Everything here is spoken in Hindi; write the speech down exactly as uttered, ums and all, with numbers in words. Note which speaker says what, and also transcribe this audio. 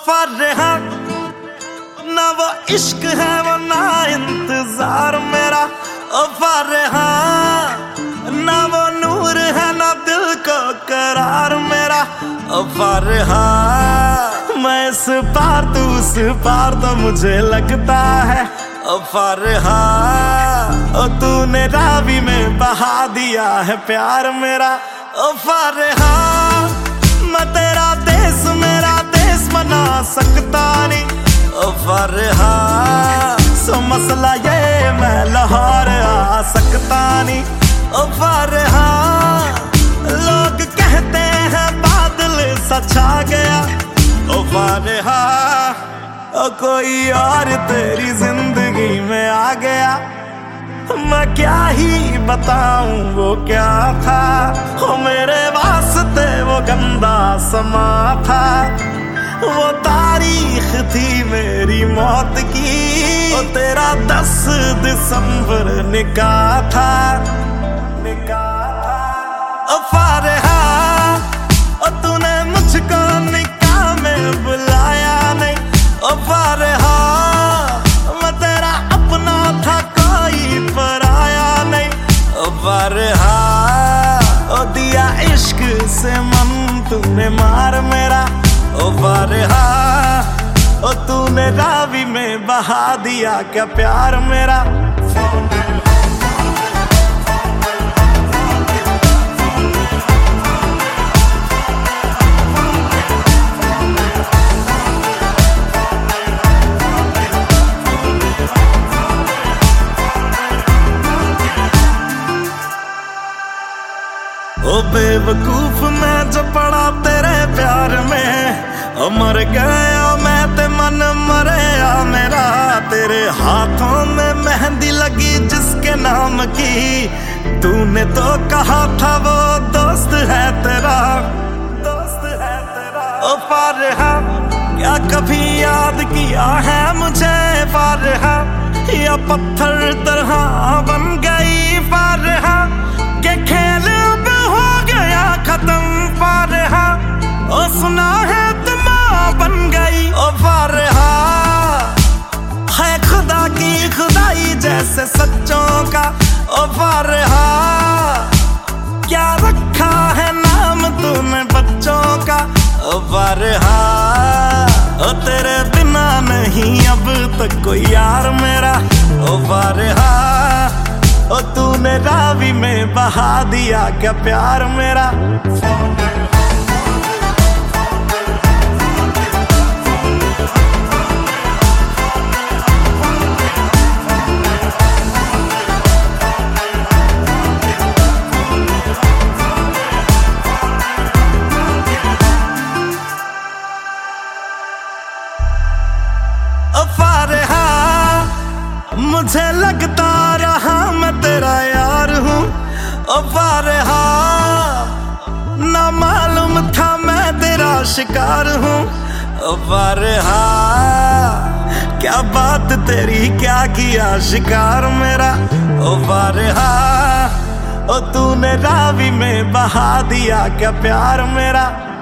Speaker 1: फारेहा ना वो इश्क है वो ना इंतजार मेरा। ओ फारेहा ना वो नूर है ना दिल को करार मेरा। ओ फारेहा मैं इस पार तू उस पार तो मुझे लगता है। ओ फारेहा ओ तूने रावी में बहा दिया है प्यार मेरा। ओ फारेहा मैं तेरा देश मेरा देश बना सकता नहीं। ओ फारेहा सो मसला ये मैं लाहौर आ सकता नहीं। ओ फारेहा लोग कहते हैं बादल सा छा गया। ओ फारेहा ओ कोई और तेरी जिंदगी में आ गया। मैं क्या ही बताऊं वो क्या था, हो मेरे वास्ते वो गंदा समा था। वो तारीख थी मेरी मौत की, ओ तेरा दस दिसंबर निकाह था निकाह था। ओ फारेहा ओ तूने मुझको निकाह में बुलाया नहीं। ओ फारेहा मैं तेरा अपना था कोई पराया नहीं। ओ फारेहा ओ दिया इश्क से मन तूने मार मेरा। ओ फारेहा ओ तूने रावी में बहा दिया क्या प्यार मेरा। ओ बेवकूफ मैं जो पड़ा तेरे प्यार में, ओ मर गया मैं ते मन मरया मेरा। तेरे हाथों में मेहंदी लगी जिसके नाम की, तूने तो कहा था वो दोस्त है तेरा दोस्त है तेरा। ओ फारेहा क्या कभी याद किया है मुझे फारेहा, या पत्थर तरह बन गई फारेहा के खेल हो गया खत्म फारेहा। ओ सुना है तुम बन गई। ओ फारेहा है खुदा की खुदाई जैसे सच्चों का। ओ फारेहा क्या रखा है नाम तूने बच्चों का। ओ फारेहा ओ तेरे बिना नहीं अब तक कोई यार मेरा। ओ फारेहा ओ तूने रावी में बहा दिया क्या प्यार मेरा। ओ फारेहा मुझे लगता रहा मैं तेरा यार हूँ। ओ फारेहा ना मालूम था मैं तेरा शिकार हूँ। ओ फारेहा क्या बात तेरी क्या किया शिकार मेरा। ओ फारेहा ओ तूने रावी में बहा दिया क्या प्यार मेरा।